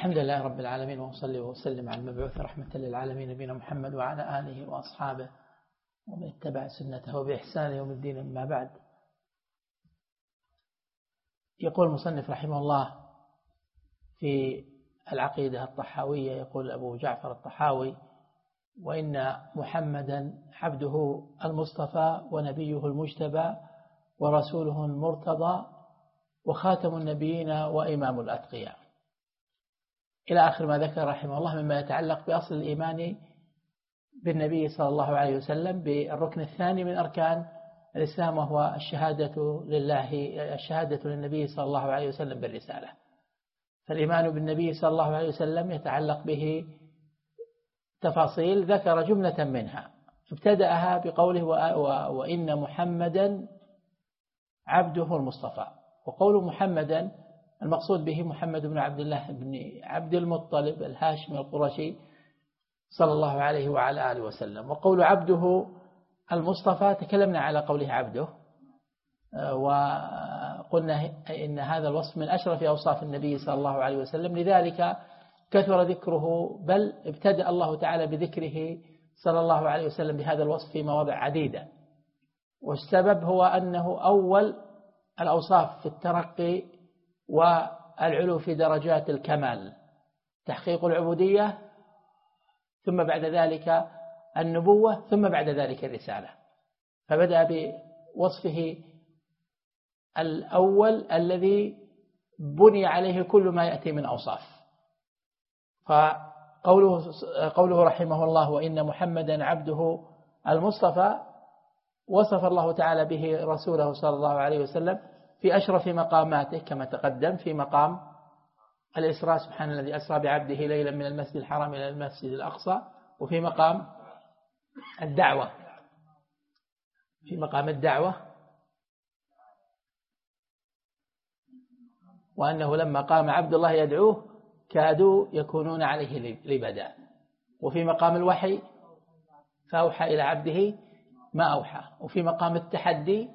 الحمد لله رب العالمين، وأصلي وأسلم على المبعوث رحمة للعالمين نبينا محمد وعلى آله وأصحابه ومن اتبع سنته بإحسان يوم الدين. أما بعد، يقول المصنف رحمه الله في العقيدة الطحاوية، يقول أبو جعفر الطحاوي: وإن محمدا عبده المصطفى ونبيه المجتبى ورسوله المرتضى وخاتم النبيين وإمام الأتقياء، إلى آخر ما ذكر رحمه الله مما يتعلق بأصل الإيمان بالنبي صلى الله عليه وسلم، بالركن الثاني من أركان الإسلام، وهو الشهادة للنبي صلى الله عليه وسلم بالرسالة. فالإيمان بالنبي صلى الله عليه وسلم يتعلق به تفاصيل، ذكر جملة منها ابتدأها بقوله: وإن محمدا عبده المصطفى. وقول محمدا المقصود به محمد بن عبد الله بن عبد المطلب الهاشمي القرشي صلى الله عليه وعلى آله وسلم. وقول عبده المصطفى تكلمنا على قوله عبده، وقلنا إن هذا الوصف من أشرف أوصاف النبي صلى الله عليه وسلم، لذلك كثر ذكره، بل ابتدأ الله تعالى بذكره صلى الله عليه وسلم بهذا الوصف في مواضع عديدة. والسبب هو أنه أول الأوصاف في الترقي والعلو في درجات الكمال، تحقيق العبودية، ثم بعد ذلك النبوة، ثم بعد ذلك الرسالة. فبدأ بوصفه الأول الذي بني عليه كل ما يأتي من أوصاف. فقوله رحمه الله: وإن محمدا عبده المصطفى، وصف الله تعالى به رسوله صلى الله عليه وسلم في أشرف مقاماته كما تقدم، في مقام الإسراء، سبحان الذي أسرى بعبده ليلا من المسجد الحرام إلى المسجد الأقصى، وفي مقام الدعوة، وأنه لما قام عبد الله يدعوه كادوا يكونون عليه لبدا. وفي مقام الوحي فأوحى إلى عبده ما أوحى. وفي مقام التحدي: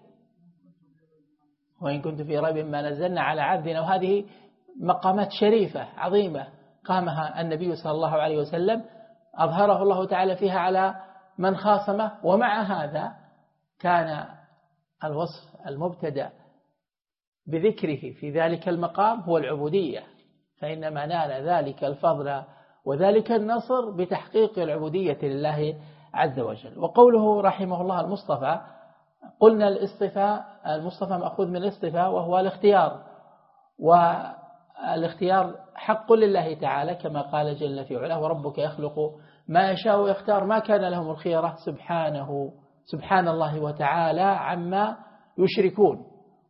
وإن كنت في ريب ما نزلنا على عبدنا. وهذه مقامات شريفة عظيمة قامها النبي صلى الله عليه وسلم، أظهره الله تعالى فيها على من خاصمه. ومع هذا كان الوصف المبتدأ بذكره في ذلك المقام هو العبودية، فإنما نال ذلك الفضل وذلك النصر بتحقيق العبودية لله عز وجل. وقوله رحمه الله المصطفى، قلنا الاصطفاء، المصطفى مأخوذ من الاصطفاء وهو الاختيار، والاختيار حق لله تعالى كما قال جل في علاه: وربك يخلق ما يشاء ويختار ما كان لهم الخيرة سبحان الله وتعالى عما يشركون.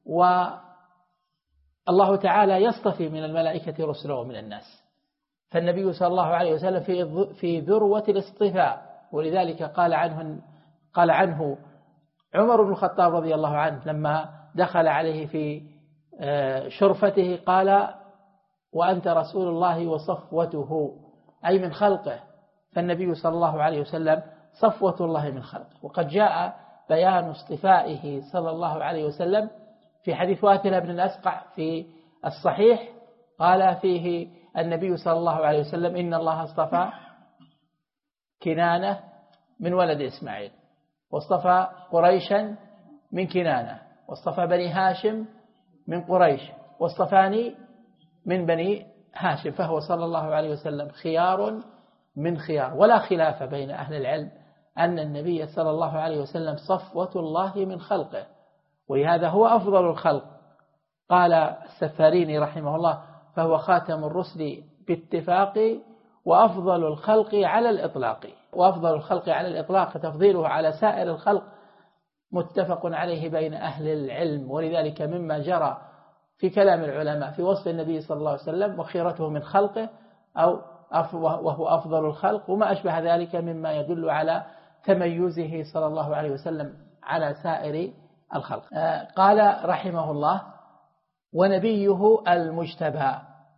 والله تعالى يصطفي من الملائكة رسلا ومن الناس، فالنبي صلى الله عليه وسلم في ذروة الاصطفاء، ولذلك قال عنه عمر بن الخطاب رضي الله عنه لما دخل عليه في شرفته قال: وأنت رسول الله وصفوته، أي من خلقه. فالنبي صلى الله عليه وسلم صفوة الله من خلقه. وقد جاء بيان اصطفائه صلى الله عليه وسلم في حديث واثلة بن الأسقع في الصحيح، قال فيه النبي صلى الله عليه وسلم: إن الله اصطفى كنانة من ولد إسماعيل، واصطفى قريشا من كنانة، واصطفى بني هاشم من قريش، واصطفاني من بني هاشم. فهو صلى الله عليه وسلم خيار من خيار. ولا خلاف بين أهل العلم أن النبي صلى الله عليه وسلم صفوة الله من خلقه، ولهذا هو أفضل الخلق. قال السفاريني رحمه الله: فهو خاتم الرسل باتفاق، وأفضل الخلق على الإطلاق. وأفضل الخلق على الإطلاق تفضيله على سائر الخلق متفق عليه بين أهل العلم. ولذلك مما جرى في كلام العلماء في وصف النبي صلى الله عليه وسلم وخيرته من خلقه، وهو أفضل الخلق، وما أشبه ذلك مما يدل على تميزه صلى الله عليه وسلم على سائر الخلق. قال رحمه الله: ونبيه المجتبى.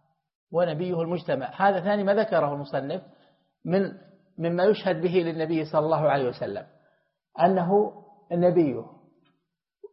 هذا ثاني ما ذكره المصنف مما يشهد به للنبي صلى الله عليه وسلم أنه نبيه.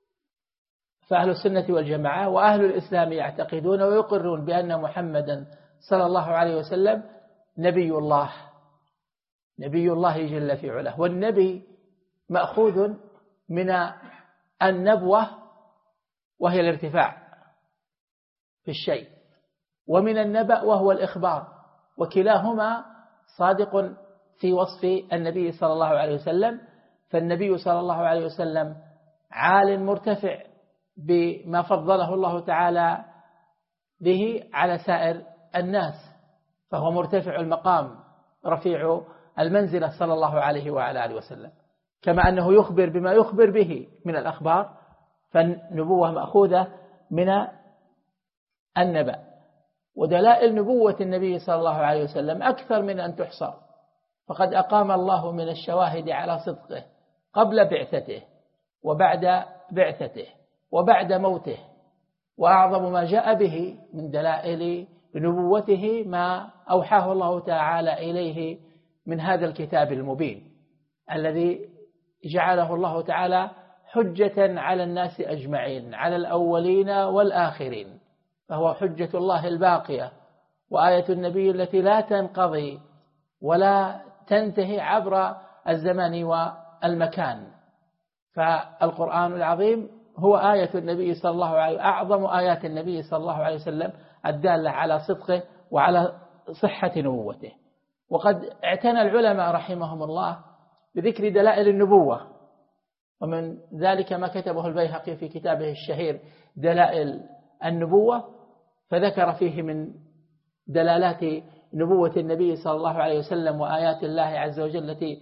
فأهل السنة والجماعة وأهل الإسلام يعتقدون ويقرون بأن محمدا صلى الله عليه وسلم نبي الله، نبي الله جل في علاه. والنبي مأخوذ من النبوة وهي الارتفاع في الشيء، ومن النبأ وهو الإخبار، وكلاهما صادق في وصف النبي صلى الله عليه وسلم. فالنبي صلى الله عليه وسلم عال مرتفع بما فضله الله تعالى به على سائر الناس، فهو مرتفع المقام رفيع المنزلة صلى الله عليه وعلى آله وسلم، كما أنه يخبر بما يخبر به من الأخبار، فالنبوة مأخوذة من النبأ. ودلائل نبوة النبي صلى الله عليه وسلم أكثر من أن تحصى، فقد أقام الله من الشواهد على صدقه قبل بعثته وبعد بعثته وبعد موته. وأعظم ما جاء به من دلائل نبوته ما أوحاه الله تعالى إليه من هذا الكتاب المبين الذي جعله الله تعالى حجة على الناس أجمعين، على الأولين والآخرين، فهو حجة الله الباقية وآية النبي التي لا تنقضي ولا تنتهي عبر الزمان والمكان. فالقرآن العظيم هو آية النبي صلى الله عليه وسلم، أعظم آيات النبي صلى الله عليه وسلم الدالة على صدقه وعلى صحة نبوته. وقد اعتنى العلماء رحمهم الله بذكر دلائل النبوة، ومن ذلك ما كتبه البيهقي في كتابه الشهير دلائل النبوة، فذكر فيه من دلالات نبوة النبي صلى الله عليه وسلم وآيات الله عز وجل التي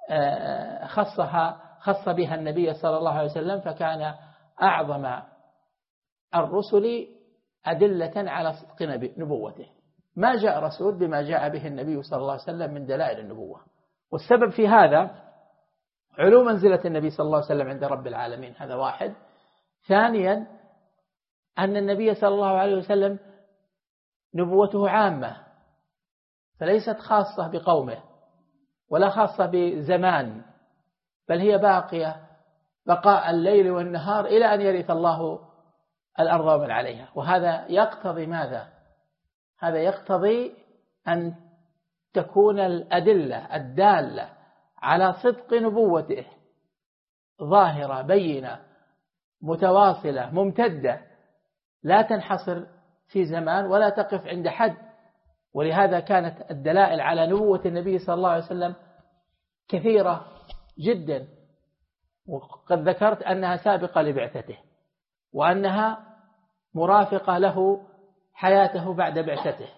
خص بها النبي صلى الله عليه وسلم، فكان أعظم الرسل أدلة على صدق نبوته. ما جاء رسول بما جاء به النبي صلى الله عليه وسلم من دلائل النبوة. والسبب في هذا علو منزلة النبي صلى الله عليه وسلم عند رب العالمين، هذا واحد. ثانيا أن النبي صلى الله عليه وسلم نبوته عامة، فليست خاصة بقومه ولا خاصة بزمان، بل هي باقية بقاء الليل والنهار إلى أن يرث الله الأرض ومن عليها. وهذا يقتضي ماذا؟ هذا يقتضي أن تكون الأدلة الدالة على صدق نبوته ظاهرة بينة متواصلة ممتدة، لا تنحصر في زمان ولا تقف عند حد. ولهذا كانت الدلائل على نبوة النبي صلى الله عليه وسلم كثيرة جدا، وقد ذكرت أنها سابقة لبعثته، وأنها مرافقة له حياته بعد بعثته،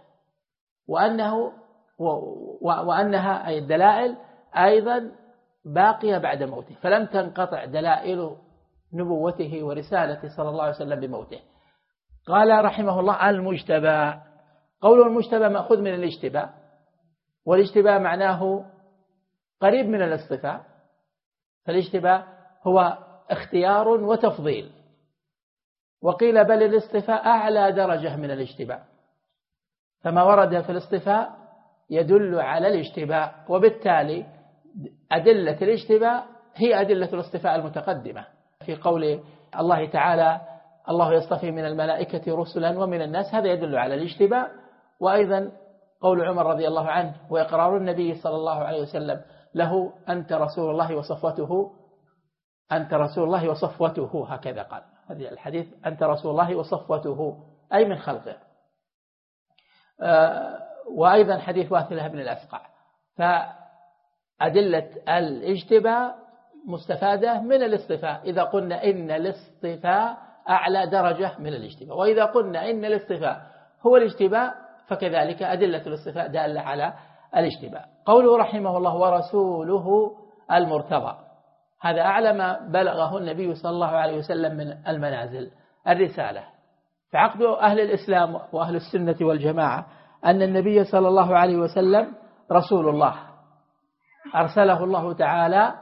وأنها أي الدلائل أيضا باقية بعد موته، فلم تنقطع دلائل نبوته ورسالته صلى الله عليه وسلم بموته. قال رحمه الله المجتبى. قول المجتبى مأخوذ من الاجتباء، والاجتباء معناه قريب من الاصطفاء، فالاجتباء هو اختيار وتفضيل. وقيل بل الاصطفاء أعلى درجة من الاجتباء، فما ورد في الاصطفاء يدل على الاجتباء، وبالتالي أدلة الاجتباء هي أدلة الاصطفاء المتقدمة. في قول الله تعالى الله يصطفي من الملائكة رسلا ومن الناس، هذا يدل على الاجتباء. وأيضا قول عمر رضي الله عنه وإقرار النبي صلى الله عليه وسلم له أنت رسول الله وصفوته، أنت رسول الله وصفوته، هكذا قال هذه الحديث، أنت رسول الله وصفوته أي من خلقه. وأيضا حديث واثلة بن الأسقع. فأدلة الاجتباء مستفادة من الاصطفاء إذا قلنا إن الاصطفاء أعلى درجة من الاجتباء، وإذا قلنا إن الاصطفاء هو الاجتباء فكذلك أدلة الاصطفاء دالة على الاجتباء. قوله رحمه الله ورسوله المرتضى، هذا أعلى ما بلغه النبي صلى الله عليه وسلم من المنازل الرسالة. فعقد أهل الإسلام وأهل السنة والجماعة أن النبي صلى الله عليه وسلم رسول الله أرسله الله تعالى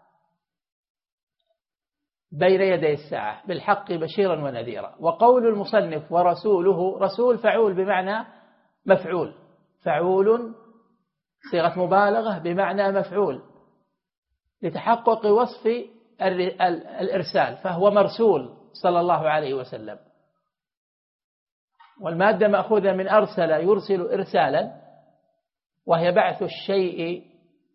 بين يدي الساعة بالحق بشيرا ونذيرا. وقول المصنف ورسوله، رسول فعول بمعنى مفعول، فعول صيغة مبالغة بمعنى مفعول لتحقق وصف الإرسال، فهو مرسول صلى الله عليه وسلم. والمادة مأخوذة من أرسل يرسل إرسالا، وهي بعث الشيء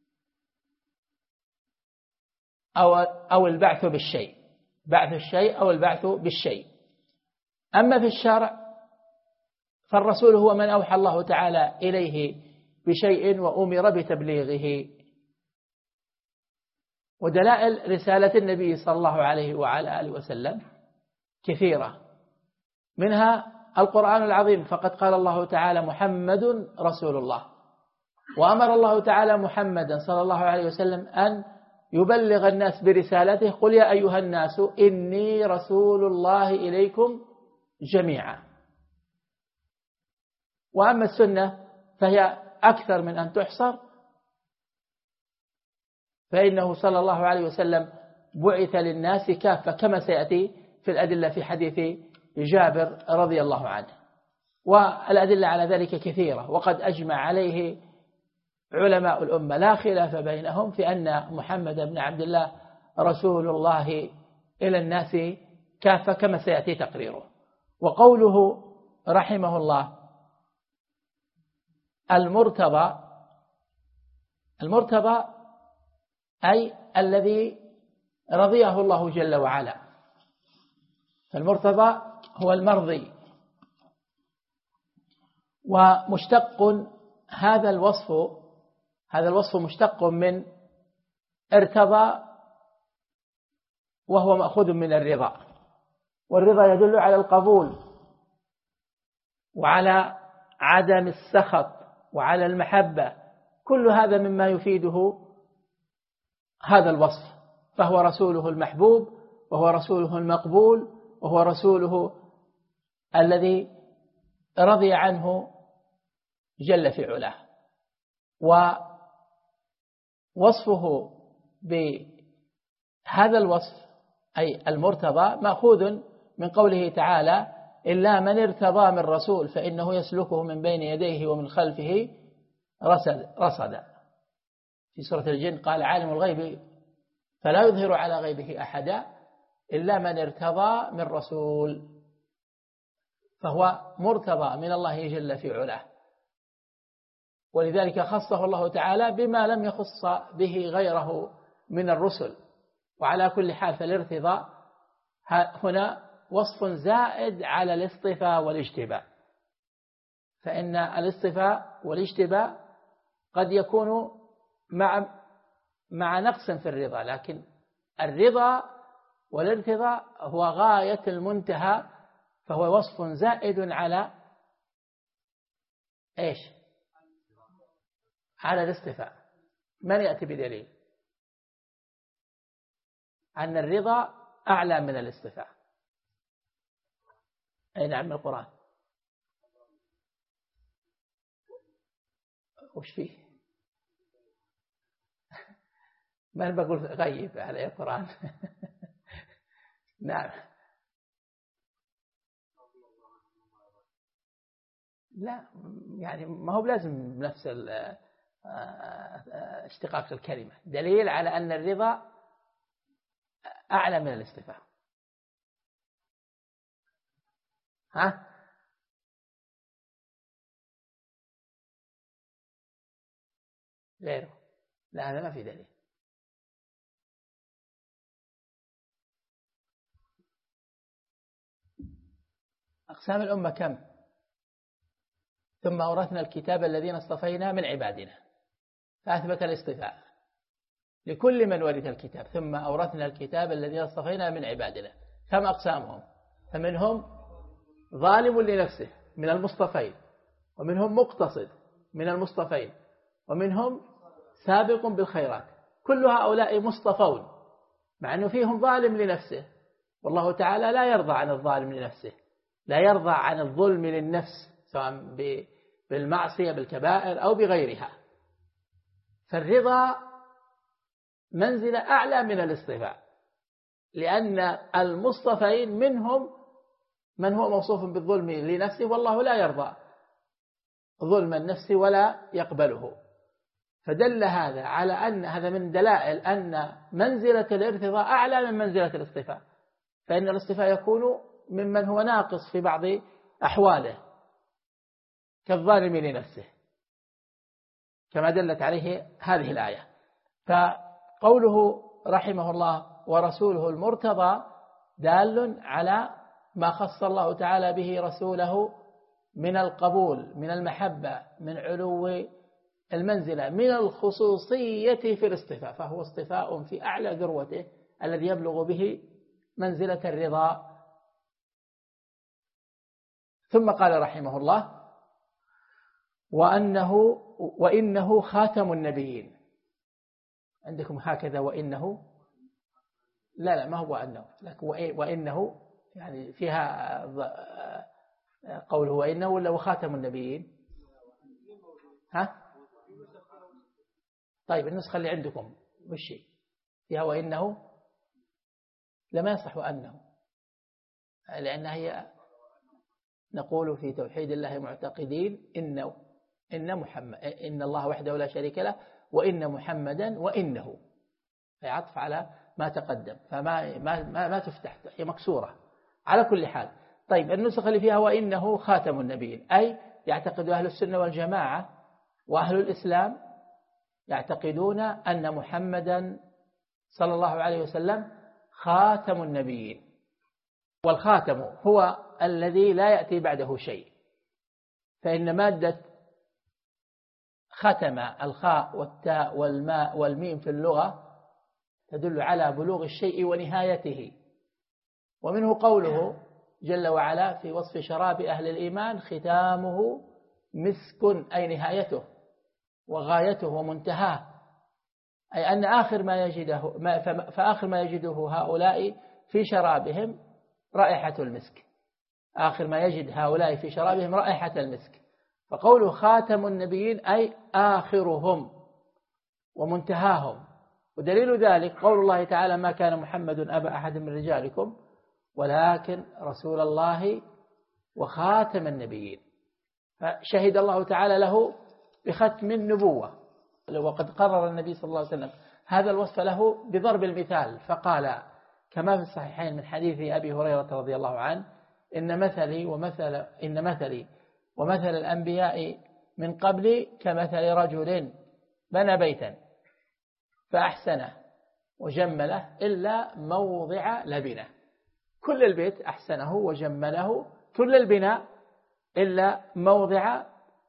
أو البعث بالشيء، بعث الشيء أو البعث بالشيء. أما في الشرع فالرسول هو من أوحى الله تعالى إليه بشيء وأمر بتبليغه. ودلائل رسالة النبي صلى الله عليه وعلى آله وسلم كثيرة، منها القرآن العظيم، فقد قال الله تعالى محمد رسول الله، وأمر الله تعالى محمدا صلى الله عليه وسلم أن يبلغ الناس برسالته، قل يا أيها الناس إني رسول الله إليكم جميعا. وأما السنة فهي أكثر من أن تحصر، فإنه صلى الله عليه وسلم بعث للناس كافة كما سيأتي في الأدلة في حديث جابر رضي الله عنه. والأدلة على ذلك كثيرة، وقد أجمع عليه علماء الأمة لا خلاف بينهم في أن محمد بن عبد الله رسول الله إلى الناس كافة كما سيأتي تقريره. وقوله رحمه الله المرتضى أي الذي رضيه الله جل وعلا، فالمرتضى هو المرضي. ومشتق هذا الوصف مشتق من ارتضى، وهو مأخوذ من الرضا، والرضا يدل على القبول وعلى عدم السخط وعلى المحبة، كل هذا مما يفيده هذا الوصف. فهو رسوله المحبوب، وهو رسوله المقبول، وهو رسوله الذي رضي عنه جل في علاه. ووصفه بهذا الوصف أي المرتضى مأخوذ من قوله تعالى إلا من ارتضى من رسول فإنه يسلكه من بين يديه ومن خلفه رصدا. في سورة الجن قال عالم الغيب فلا يظهر على غيبه أحدا إلا من ارتضى من رسول، فهو مرتضى من الله جل في علاه، ولذلك خصه الله تعالى بما لم يخص به غيره من الرسل. وعلى كل حال فالارتضاء هنا وصف زائد على الاصطفاء والاجتباء، فإن الاصطفاء والاجتباء قد يكون مع نقص في الرضا، لكن الرضا والارتضاء هو غاية المنتهى، فهو وصف زائد على إيش؟ على الاصطفاء. من يأتي بدليل أن الرضا أعلى من الاصطفاء؟ أي نعم، من القرآن. وش فيه؟ من بقول غيب على القرآن؟ نعم. لا يعني ما هو لازم نفس اشتقاق الكلمة، دليل على أن الرضا أعلى من الاصطفاء. ها؟ غيره؟ لا هذا ما في دليل. أقسام الأمة كم؟ ثم أورثنا الكتاب الذين اصطفينا من عبادنا، فأثبت الاصطفاء لكل من ورث الكتاب. ثم أورثنا الكتاب الذين اصطفينا من عبادنا، كم أقسامهم؟ فمنهم ظالم لنفسه من المصطفين، ومنهم مقتصد من المصطفين، ومنهم سابق بالخيرات. كل هؤلاء مصطفون، مع أنه فيهم ظالم لنفسه، والله تعالى لا يرضى عن الظالم لنفسه، لا يرضى عن الظلم للنفس سواء بالمعصية بالكبائر أو بغيرها. فالرضا منزلة أعلى من الاصطفاء، لأن المصطفين منهم من هو موصوف بالظلم لنفسه، والله لا يرضى ظلم النفس ولا يقبله. فدل هذا على أن هذا من دلائل أن منزلة الارتضاء أعلى من منزلة الاصطفاء، فإن الاصطفاء يكون ممن هو ناقص في بعض أحواله، كالظالم لنفسه، كما دلت عليه هذه الآية. فقوله رحمه الله ورسوله المرتضى دال على ما خص الله تعالى به رسوله من القبول، من المحبة، من علو المنزلة، من الخصوصية في الاصطفاء، فهو اصطفاء في أعلى ذروته الذي يبلغ به منزلة الرضا. ثم قال رحمه الله وإنه خاتم النبيين. عندكم هكذا وإنه، لا ما هو وأنه، لكن وإنه يعني فيها قوله وإنه ولا وخاتم النبيين؟ ها؟ طيب النسخة اللي عندكم وش فيها وإنه؟ لما يصح وأنه، لأن هي نقول في توحيد الله معتقدين إن محمد، إن الله وحده لا شريك له، وإن محمدا وإنه، فيعطف على ما تقدم، فما ما تفتح، هي مكسورة على كل حال. طيب النسخة اللي فيها وإنه خاتم النبيين، أي يعتقد أهل السنة والجماعة وأهل الإسلام يعتقدون أن محمدا صلى الله عليه وسلم خاتم النبيين. والخاتم هو الذي لا يأتي بعده شيء، فإن مادة ختم الخاء والتاء والماء والميم في اللغة تدل على بلوغ الشيء ونهايته. ومنه قوله جل وعلا في وصف شراب أهل الإيمان ختامه مسك، أي نهايته وغايته ومنتهاه، أي أن آخر ما يجده فآخر ما يجده هؤلاء في شرابهم رائحة المسك، آخر ما يجد هؤلاء في شرابهم رائحة المسك. فقوله خاتم النبيين أي آخرهم ومنتهاهم. ودليل ذلك قول الله تعالى ما كان محمد أبا أحد من رجالكم ولكن رسول الله وخاتم النبيين. فشهد الله تعالى له بختم النبوة، وقد قرر النبي صلى الله عليه وسلم هذا الوصف له بضرب المثال، فقال كما في الصحيحين من حديث أبي هريرة رضي الله عنه إن مثلي ومثل الأنبياء من قبلي كمثل رجل بنى بيتا فأحسنه وجمله إلا موضع لبنه. كل البيت أحسنه وجمله، كل البناء إلا موضع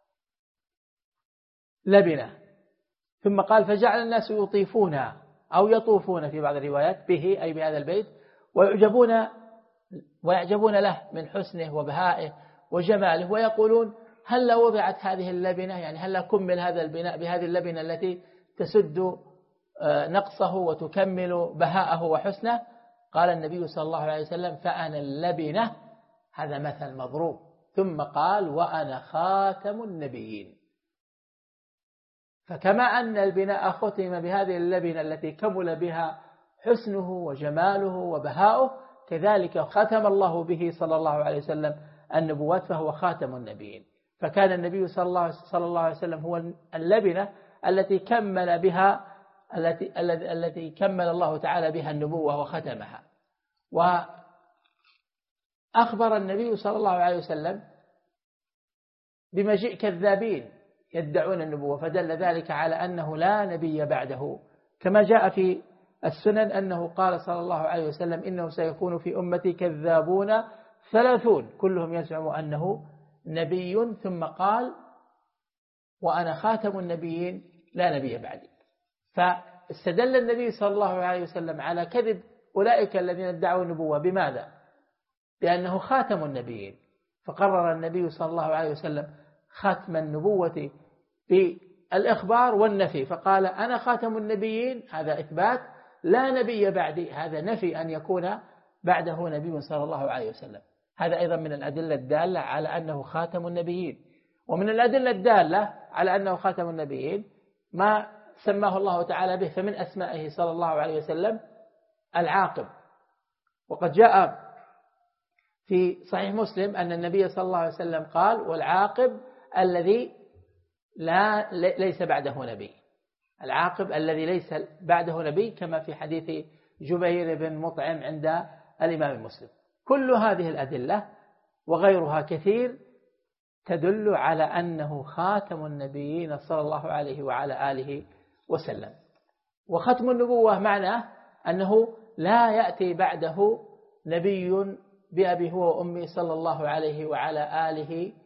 لبنه. ثم قال فجعل الناس يطيفون أو يطوفون في بعض الروايات به، أي بهذا البيت، ويعجبون له من حسنه وبهائه وجماله، ويقولون هل وضعت هذه اللبنة، يعني هل كمل هذا البناء بهذه اللبنة التي تسد نقصه وتكمل بهاءه وحسنه. قال النبي صلى الله عليه وسلم فأنا اللبنة، هذا مثل مضروب. ثم قال وأنا خاتم النبيين. فكما أن البناء ختم بهذه اللبنة التي كمل بها حسنه وجماله وبهاؤه، كذلك ختم الله به صلى الله عليه وسلم النبوات، فهو خاتم النبيين. فكان النبي صلى الله عليه وسلم هو اللبنة التي كمل بها التي كمل الله تعالى بها النبوة وختمها. وأخبر النبي صلى الله عليه وسلم بمجيء كذابين يدعون النبوة، فدل ذلك على أنه لا نبي بعده، كما جاء في السنن أنه قال صلى الله عليه وسلم إنه سيكون في أمتي كذابون 30 كلهم يزعم أنه نبي، ثم قال وأنا خاتم النبيين لا نبي بعدي. فاستدل النبي صلى الله عليه وسلم على كذب أولئك الذين ادعوا النبوة بماذا؟ بأنه خاتم النبيين. فقرر النبي صلى الله عليه وسلم ختم النبوة بالإخبار والنفي، فقال أنا خاتم النبيين، هذا إثبات، لا نبي بعدي، هذا نفي أن يكون بعده نبي صلى الله عليه وسلم. هذا أيضا من الأدلة الدالة على أنه خاتم النبيين. ومن الأدلة الدالة على أنه خاتم النبيين ما سماه الله تعالى به، فمن أسمائه صلى الله عليه وسلم العاقب. وقد جاء في صحيح مسلم أن النبي صلى الله عليه وسلم قال والعاقب الذي ليس بعده نبي، العاقب الذي ليس بعده نبي، كما في حديث جبير بن مطعم عند الإمام مسلم. كل هذه الأدلة وغيرها كثير تدل على أنه خاتم النبيين صلى الله عليه وعلى آله وسلم. وختم النبوة معناه أنه لا يأتي بعده نبي بأبي هو وأمي صلى الله عليه وعلى آله